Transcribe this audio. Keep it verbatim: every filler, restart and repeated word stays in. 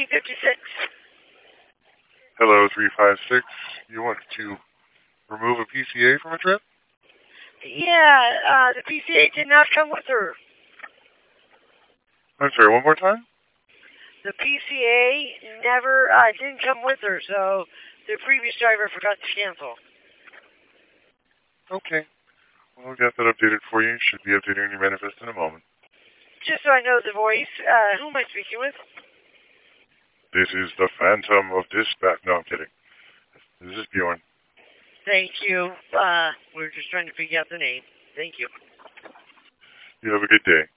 three fifty-six. Hello, three five six. You want to remove a P C A from a trip? Yeah, uh, the P C A did not come with her. I'm sorry, one more time? The P C A never uh, didn't come with her, so the previous driver forgot to cancel. Okay. Well, we'll get that updated for you. Should be updating your manifest in a moment. Just so I know the voice, uh, who am I speaking with? This is the Phantom of Dispatch. No, I'm kidding. This is Bjorn. Thank you. Uh, we we're just trying to figure out the name. Thank you. You have a good day.